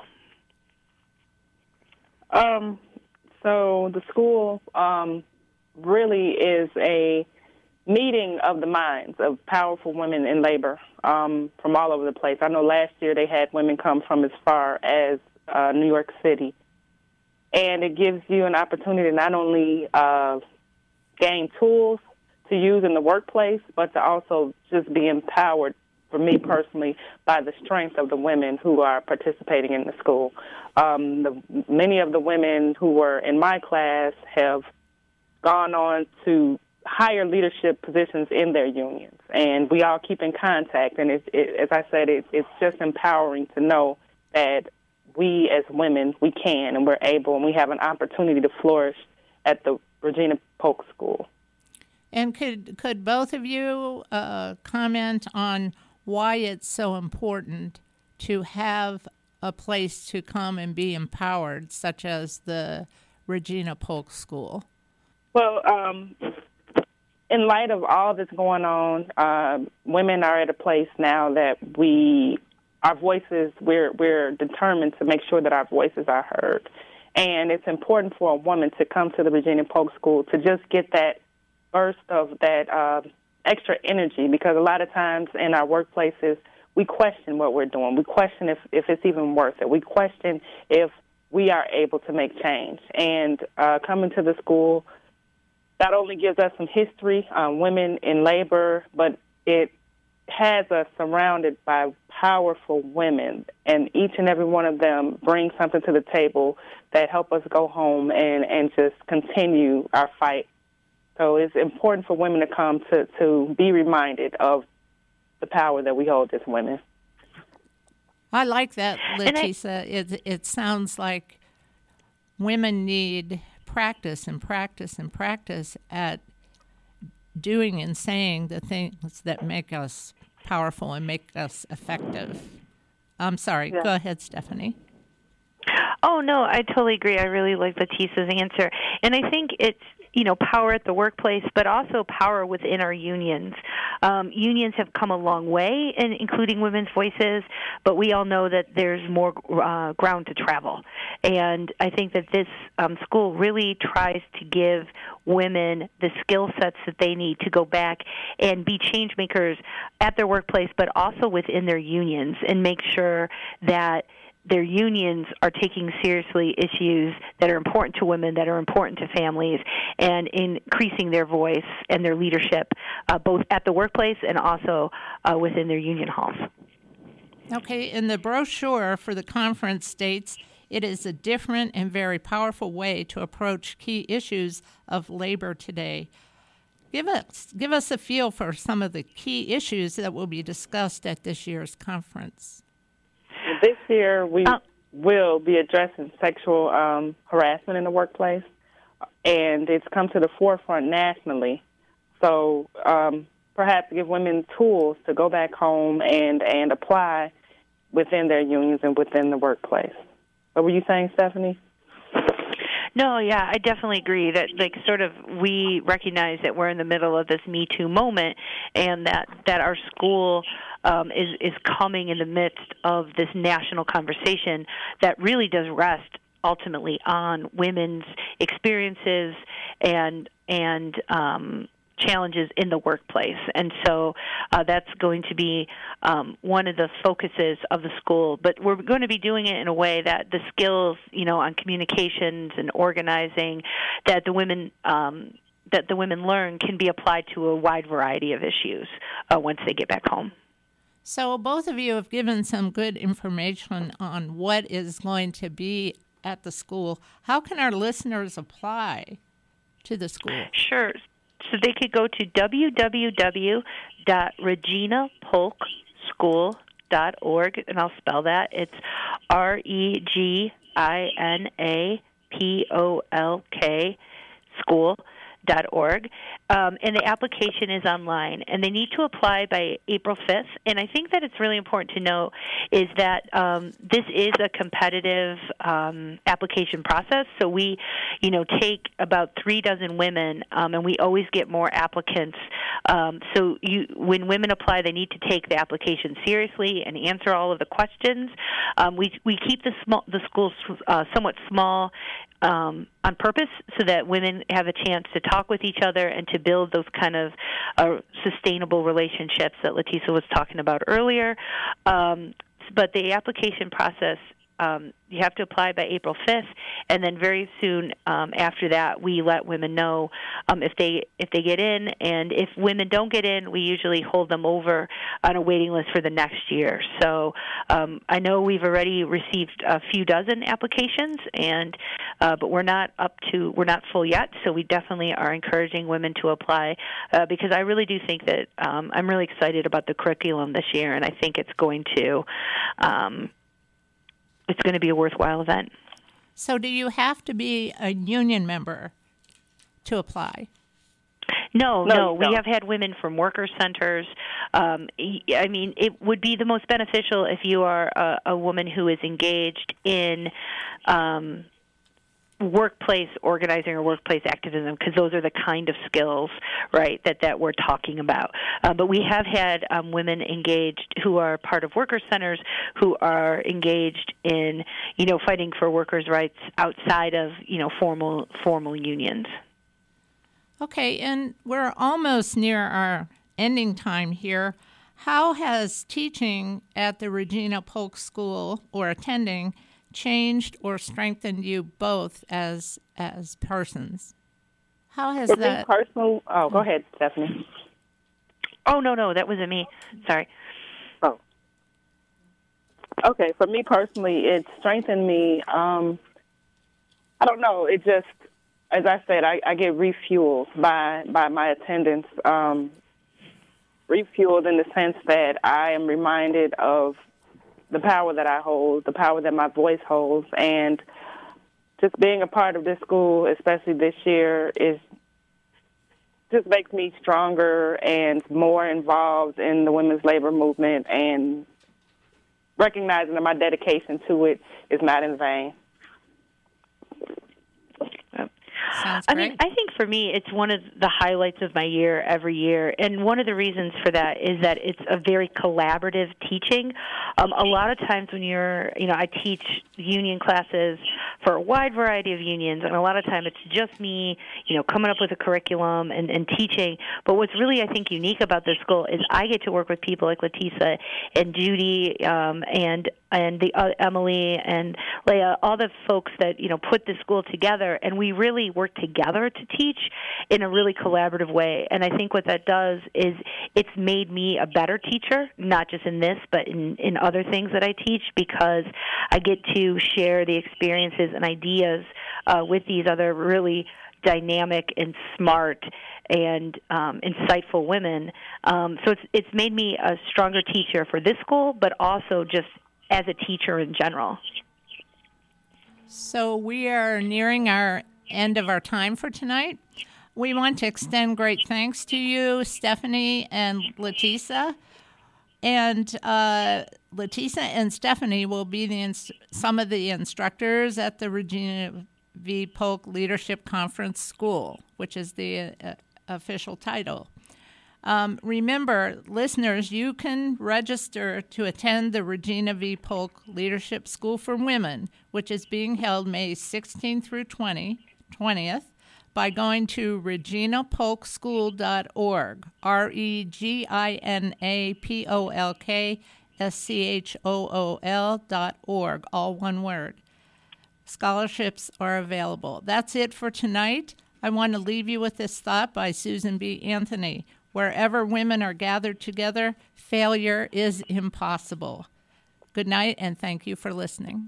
Um, so the school um, really is a meeting of the minds of powerful women in labor um, from all over the place. I know last year they had women come from as far as uh, New York City. And it gives you an opportunity to not only uh, gain tools to use in the workplace, but to also just be empowered, for me personally, by the strength of the women who are participating in the school. Um, the, many of the women who were in my class have gone on to higher leadership positions in their unions, and we all keep in contact. And it, it, as I said, it, it's just empowering to know that we as women, we can, and we're able, and we have an opportunity to flourish at the Regina Polk School. And could could both of you uh, comment on why it's so important to have a place to come and be empowered, such as the Regina Polk School? Well, um, in light of all that's going on, uh, women are at a place now that we, our voices, we're we're determined to make sure that our voices are heard. And it's important for a woman to come to the Regina Polk School to just get that burst of that uh, extra energy, because a lot of times in our workplaces, we question what we're doing. We question if, if it's even worth it. We question if we are able to make change. And uh, coming to the school not only gives us some history on women in labor, but it has us surrounded by powerful women, and each and every one of them brings something to the table that help us go home and, and just continue our fight. So it's important for women to come to, to be reminded of the power that we hold as women. I like that, Letisa. It, it sounds like women need practice and practice and practice at doing and saying the things that make us powerful and make us effective. I'm sorry. Yeah. Go ahead, Stephanie. Oh, no, I totally agree. I really like Letisa's answer. And I think it's, you know, power at the workplace, but also power within our unions. Um, unions have come a long way, in including women's voices, but we all know that there's more uh, ground to travel. And I think that this um, school really tries to give women the skill sets that they need to go back and be change makers at their workplace, but also within their unions, and make sure that their unions are taking seriously issues that are important to women, that are important to families, and increasing their voice and their leadership, uh, both at the workplace and also uh, within their union halls. Okay, in the brochure for the conference states, it is a different and very powerful way to approach key issues of labor today. Give us, give us a feel for some of the key issues that will be discussed at this year's conference. This year, we uh, will be addressing sexual um, harassment in the workplace, and it's come to the forefront nationally. So um, perhaps give women tools to go back home and, and apply within their unions and within the workplace. What were you saying, Stephanie? No, yeah, I definitely agree that, like, sort of we recognize that we're in the middle of this Me Too moment, and that, that our school um, is, is coming in the midst of this national conversation that really does rest ultimately on women's experiences and and um, challenges in the workplace. And so uh, that's going to be um, one of the focuses of the school. But we're going to be doing it in a way that the skills, you know, on communications and organizing that the women um, that the women learn can be applied to a wide variety of issues uh, once they get back home. So both of you have given some good information on what is going to be at the school. How can our listeners apply to the school? Sure. So they could go to w w w dot regina polk school dot org, and I'll spell that. It's R E G I N A P O L K school dot org, um, and the application is online, and they need to apply by April fifth. And I think that it's really important to know is that um, this is a competitive um, application process. So we, you know, take about three dozen women, um, and we always get more applicants. Um, so you, when women apply, they need to take the application seriously and answer all of the questions. Um, we we keep the small the schools uh, somewhat small. Um, on purpose, so that women have a chance to talk with each other and to build those kind of uh, sustainable relationships that Letisa was talking about earlier. Um, but the application process, um, you have to apply by April fifth, and then very soon um, after that, we let women know um, if they if they get in, and if women don't get in, we usually hold them over on a waiting list for the next year. So um, I know we've already received a few dozen applications, and uh, but we're not up to we're not full yet. So we definitely are encouraging women to apply uh, because I really do think that um, I'm really excited about the curriculum this year, and I think it's going to. Um, It's going to be a worthwhile event. So do you have to be a union member to apply? No, No, no. you We don't. have had women from worker centers. Um, I mean, it would be the most beneficial if you are a, a woman who is engaged in um, workplace organizing or workplace activism, because those are the kind of skills, right, that, that we're talking about. Uh, but we have had um, women engaged who are part of worker centers who are engaged in, you know, fighting for workers' rights outside of, you know, formal formal unions. Okay, and we're almost near our ending time here. How has teaching at the Regina Polk School or attending changed or strengthened you both as as persons? How has For that? me personal, oh, go ahead, Stephanie. Oh, no, no, that wasn't me. Sorry. Oh. Okay, for me personally, it strengthened me. Um, I don't know. It just, as I said, I, I get refueled by, by my attendance. Um, refueled in the sense that I am reminded of the power that I hold, the power that my voice holds, and just being a part of this school, especially this year, is just makes me stronger and more involved in the women's labor movement, and recognizing that my dedication to it is not in vain. Sounds I great. mean, I think for me, it's one of the highlights of my year every year, and one of the reasons for that is that it's a very collaborative teaching. Um, a lot of times when you're, you know, I teach union classes for a wide variety of unions, and a lot of time it's just me, you know, coming up with a curriculum and, and teaching. But what's really, I think, unique about this school is I get to work with people like Letisa and Judy um, and and the uh, Emily and Leah, all the folks that, you know, put this school together, and we really work together to teach in a really collaborative way. And I think what that does is it's made me a better teacher, not just in this, but in, in other things that I teach, because I get to share the experiences and ideas uh, with these other really dynamic and smart and um, insightful women. Um, so it's it's made me a stronger teacher for this school, but also just as a teacher in general. So we are nearing our end of our time for tonight. We want to extend great thanks to you, Stephanie and Letisa. And uh, Letisa and Stephanie will be the ins- some of the instructors at the Regina V. Polk Leadership Conference School, which is the uh, official title. Um, remember, listeners, you can register to attend the Regina V. Polk Leadership School for Women, which is being held May sixteenth through twentieth, by going to regina polk school dot org, R E G I N A P O L K S C H O O L dot org, all one word. Scholarships are available. That's it for tonight. I want to leave you with this thought by Susan B. Anthony. Wherever women are gathered together, failure is impossible. Good night, and thank you for listening.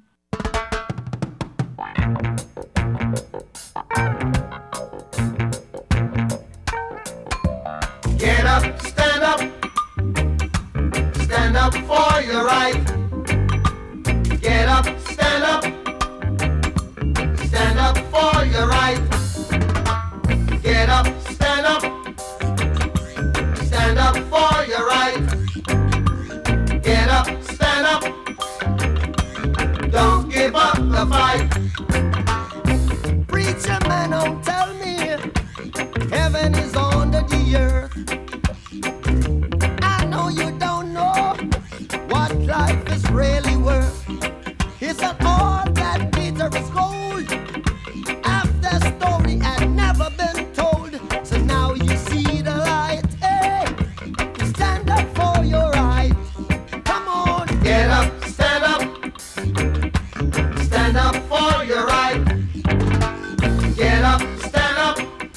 Get up, stand up, stand up for your right. Get up, stand up, stand up for your right. Get up, stand up, stand up for your right. Get up, stand up, don't give up the fight. Preacher man, don't tell me heaven is under the earth. I know you don't know what life is really worth. It's not all that glitter is gold. Half the story had never been told. So now you see the light. Hey, stand up for your right. Come on, get up, stand up, stand up for your right. Get up, stand up,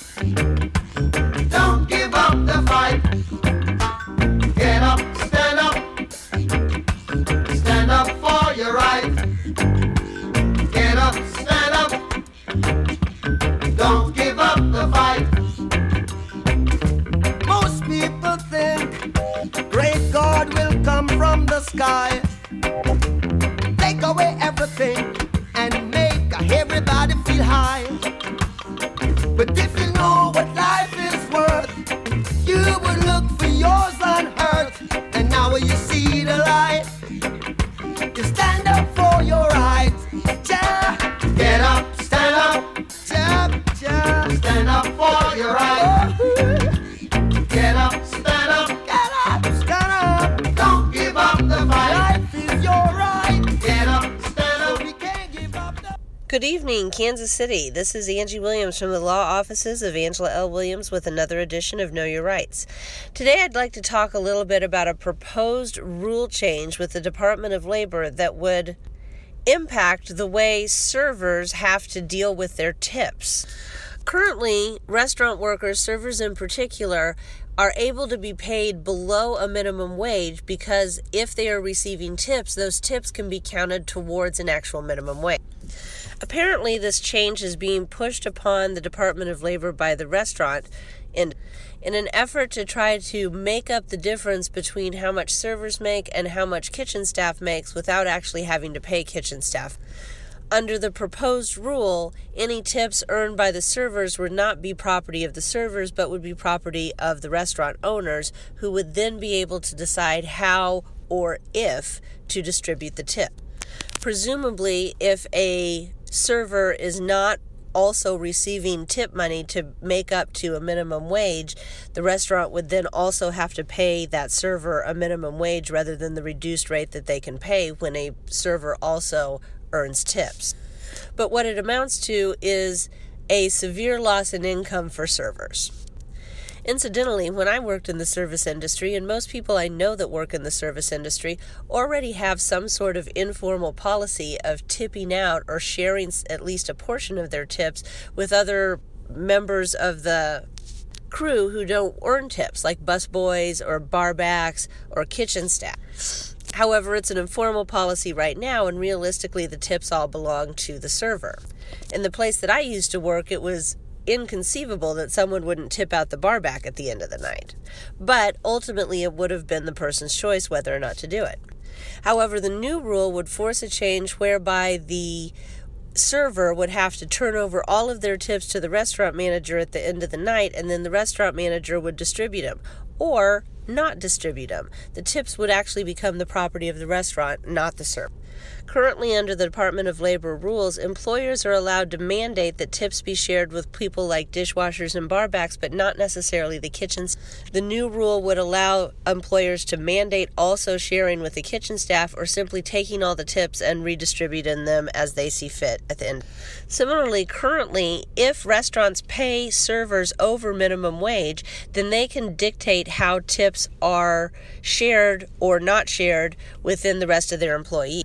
don't give up the fight. Get up, stand up, stand up for your right. Get up, stand up, don't give up the fight. Most people think great God will come from the sky, take away everything and make everybody feel high. But if you know what life is worth, you would look for yours on earth. And now when you see the light, you stand up for your rights. Ja, get up, stand up, ja, ja, stand up for your rights. Get up, stand up, get up, stand up, don't give up the fight. Life is your right. Get up, stand up, we can't give up the Good evening, Kansas City. This is Angie Williams from the law offices of Angela L. Williams with another edition of Know Your Rights. Today I'd like to talk a little bit about a proposed rule change with the Department of Labor that would impact the way servers have to deal with their tips. Currently, restaurant workers, servers in particular, are able to be paid below a minimum wage because if they are receiving tips, those tips can be counted towards an actual minimum wage. Apparently, this change is being pushed upon the Department of Labor by the restaurant in, in an effort to try to make up the difference between how much servers make and how much kitchen staff makes without actually having to pay kitchen staff. Under the proposed rule, any tips earned by the servers would not be property of the servers, but would be property of the restaurant owners, who would then be able to decide how or if to distribute the tip. Presumably, if a server is not also receiving tip money to make up to a minimum wage, the restaurant would then also have to pay that server a minimum wage rather than the reduced rate that they can pay when a server also earns tips. But what it amounts to is a severe loss in income for servers. Incidentally, when I worked in the service industry, and most people I know that work in the service industry already have some sort of informal policy of tipping out or sharing at least a portion of their tips with other members of the crew who don't earn tips, like busboys or barbacks or kitchen staff. However, it's an informal policy right now, and realistically, the tips all belong to the server. In the place that I used to work, it was inconceivable that someone wouldn't tip out the barback at the end of the night. But ultimately, it would have been the person's choice whether or not to do it. However, the new rule would force a change whereby the server would have to turn over all of their tips to the restaurant manager at the end of the night, and then the restaurant manager would distribute them, or not distribute them. The tips would actually become the property of the restaurant, not the server. Currently, under the Department of Labor rules, employers are allowed to mandate that tips be shared with people like dishwashers and barbacks, but not necessarily the kitchens. The new rule would allow employers to mandate also sharing with the kitchen staff, or simply taking all the tips and redistributing them as they see fit at the end. Similarly, currently, if restaurants pay servers over minimum wage, then they can dictate how tips are shared or not shared within the rest of their employees.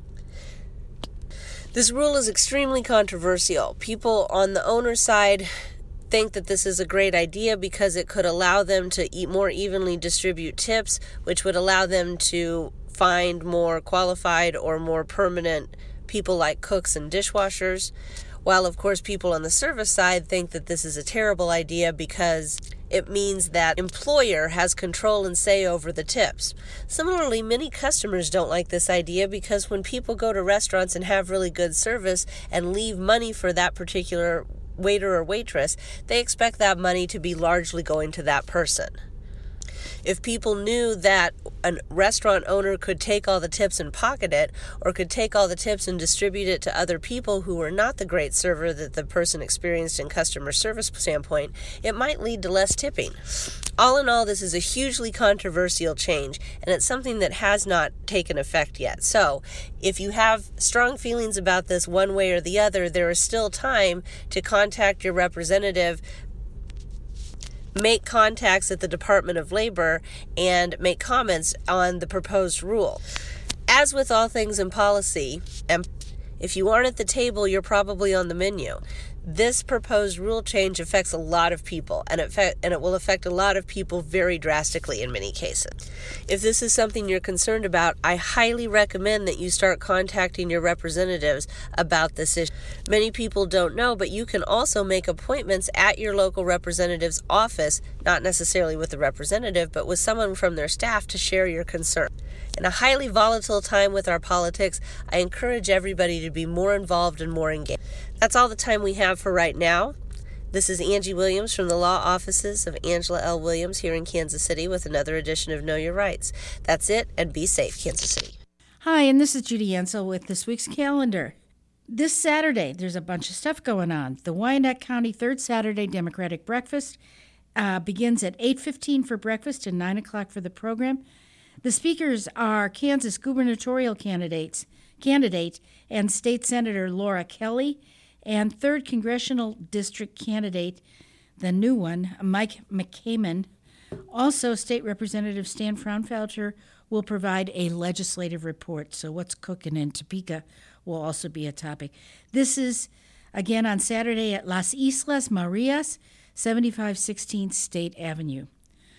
This rule is extremely controversial. People on the owner's side think that this is a great idea because it could allow them to eat more evenly distribute tips, which would allow them to find more qualified or more permanent people like cooks and dishwashers. While, of course, people on the service side think that this is a terrible idea because it means that employer has control and say over the tips. Similarly, many customers don't like this idea because when people go to restaurants and have really good service and leave money for that particular waiter or waitress, they expect that money to be largely going to that person. If people knew that a restaurant owner could take all the tips and pocket it, or could take all the tips and distribute it to other people who were not the great server that the person experienced in customer service standpoint, it might lead to less tipping. All in all, this is a hugely controversial change, and it's something that has not taken effect yet. So, if you have strong feelings about this one way or the other, there is still time to contact your representative, make contacts at the Department of Labor, and make comments on the proposed rule. As with all things in policy, and if you aren't at the table, you're probably on the menu. This proposed rule change affects a lot of people, and it, fe- and it will affect a lot of people very drastically in many cases. If this is something you're concerned about, I highly recommend that you start contacting your representatives about this issue. Many people don't know, but you can also make appointments at your local representative's office, not necessarily with the representative, but with someone from their staff to share your concern. In a highly volatile time with our politics, I encourage everybody to be more involved and more engaged. That's all the time we have for right now. This is Angie Williams from the law offices of Angela L. Williams here in Kansas City with another edition of Know Your Rights. That's it, and be safe, Kansas City. Hi, and this is Judy Ansel with this week's calendar. This Saturday, there's a bunch of stuff going on. The Wyandotte County Third Saturday Democratic Breakfast uh, begins at eight fifteen for breakfast and nine o'clock for the program. The speakers are Kansas gubernatorial candidates, candidate and State Senator Laura Kelly, and third Congressional District candidate, the new one, Mike McCammon. Also, State Representative Stan Fraunfelter will provide a legislative report. So what's cooking in Topeka? will also be a topic. This is, again, on Saturday at Las Islas Marias, seventy-five sixteenth State Avenue.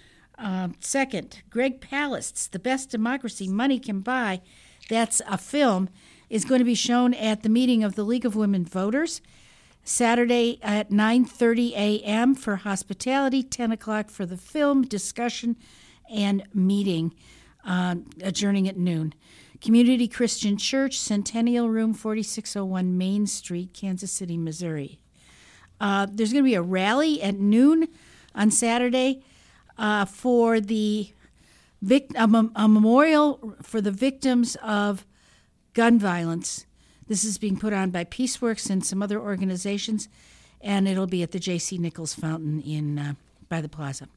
Um, second, Greg Palast's The Best Democracy Money Can Buy, that's a film, is going to be shown at the meeting of the League of Women Voters, Saturday at nine thirty a.m. for hospitality, ten o'clock for the film, discussion, and meeting, uh, adjourning at noon. Community Christian Church, Centennial Room, forty-six oh one Main Street, Kansas City, Missouri. Uh, there's going to be a rally at noon on Saturday uh, for the vic- a, mem- a memorial for the victims of gun violence. This is being put on by Peaceworks and some other organizations, and it'll be at the J C. Nichols Fountain in uh, by the plaza.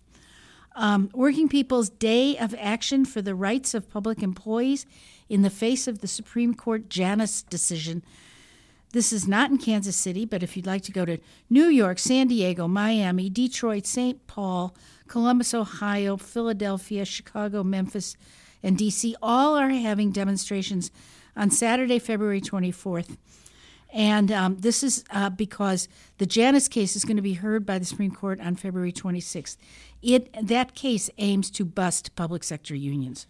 Um, Working People's Day of Action for the Rights of Public Employees in the face of the Supreme Court Janus decision. This is not in Kansas City, but if you'd like to go to New York, San Diego, Miami, Detroit, Saint Paul, Columbus, Ohio, Philadelphia, Chicago, Memphis, and D C, all are having demonstrations on Saturday, February twenty-fourth. And um, this is uh, because the Janus case is going to be heard by the Supreme Court on February twenty-sixth. It that case aims to bust public sector unions.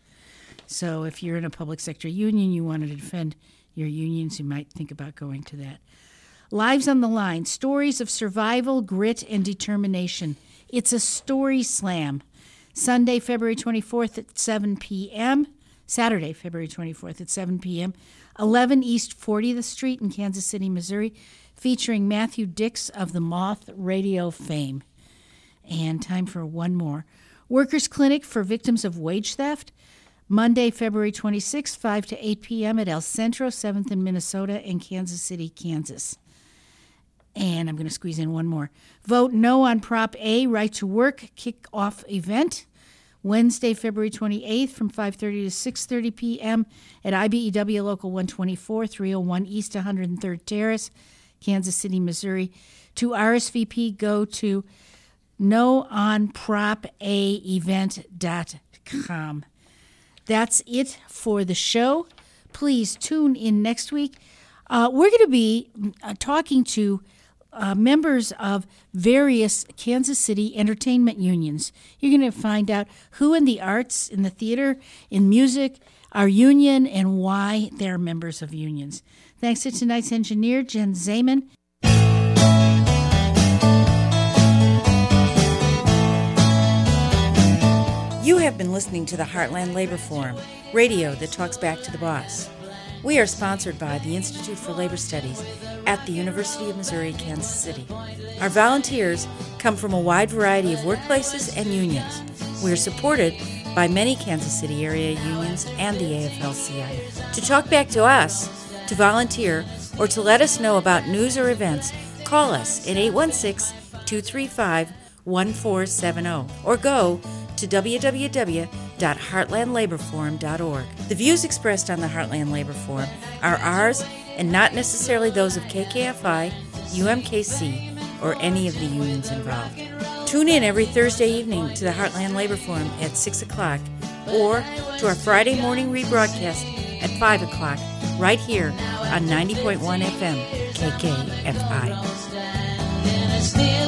So if you're in a public sector union, you want to defend your unions, you might think about going to that. Lives on the Line, Stories of Survival, Grit, and Determination. It's a story slam. Sunday, February twenty-fourth at seven p.m., Saturday, February twenty-fourth at seven p.m., eleven East fortieth Street in Kansas City, Missouri, featuring Matthew Dix of the Moth Radio fame. And time for one more. Workers' Clinic for Victims of Wage Theft, Monday, February twenty-sixth, five to eight p.m. at El Centro, seventh in Minnesota and Kansas City, Kansas. And I'm going to squeeze in one more. Vote no on Prop A, Right to Work, kick-off event, Wednesday, February twenty-eighth from five thirty to six thirty p.m. at I B E W Local one twenty-four, three oh one East one hundred third Terrace, Kansas City, Missouri. To R S V P, go to no on prop a event dot com. That's it for the show. Please tune in next week. Uh, we're going to be uh, talking to uh, members of various Kansas City entertainment unions. You're going to find out who in the arts, in the theater, in music are union and why they're members of unions. Thanks to tonight's engineer, Jen Zeman. You have been listening to the Heartland Labor Forum, radio that talks back to the boss. We are sponsored by the Institute for Labor Studies at the University of Missouri, Kansas City. Our volunteers come from a wide variety of workplaces and unions. We are supported by many Kansas City area unions and the A F L C I. To talk back to us, to volunteer, or to let us know about news or events, call us at eight one six, two three five, one four seven zero or go to w w w dot heartland labor forum dot org. The views expressed on the Heartland Labor Forum are ours and not necessarily those of K K F I, U M K C, or any of the unions involved. Tune in every Thursday evening to the Heartland Labor Forum at six o'clock or to our Friday morning rebroadcast at five o'clock right here on ninety point one F M K K F I.